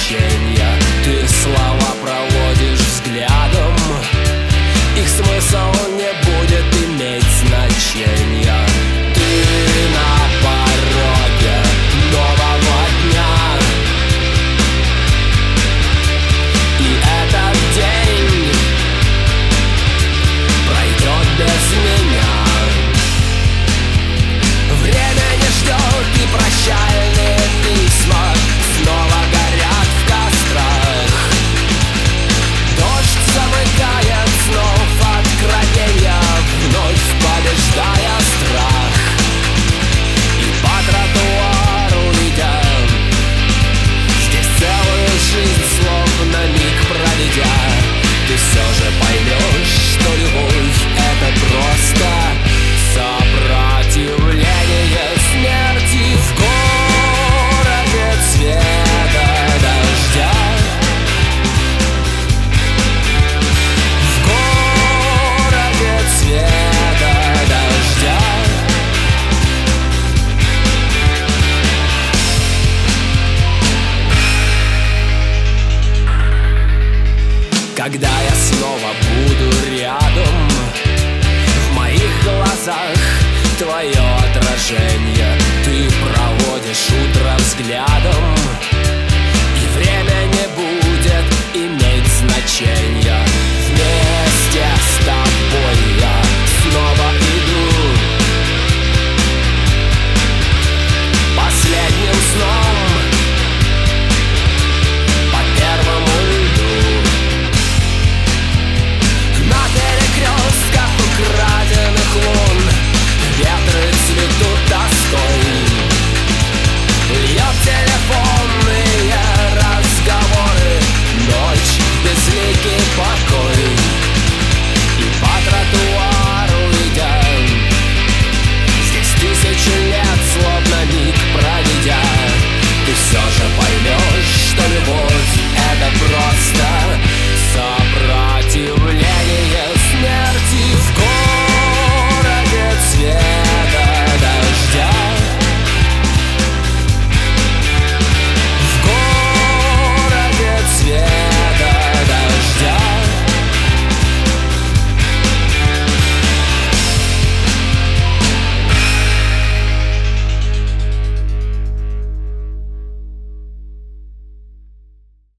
значения. Ты слова проводишь взглядом, их смысл не будет иметь значения. Ты на пороге нового дня, и этот день пройдет без меня. Время не ждет, и прощальные письма снова горят в кострах. Дождь замыкает снов откровения, вновь побеждая страх. И по тротуару идя, здесь целую жизнь словно миг проведя, ты все же поймешь, что любовь — это просто сопротивление смерти в городе цвета дождя. В городе цвета дождя. Когда я снова буду рядом, в моих глазах твое отражение. Ты проводишь утро взглядом, и время не будет иметь значения.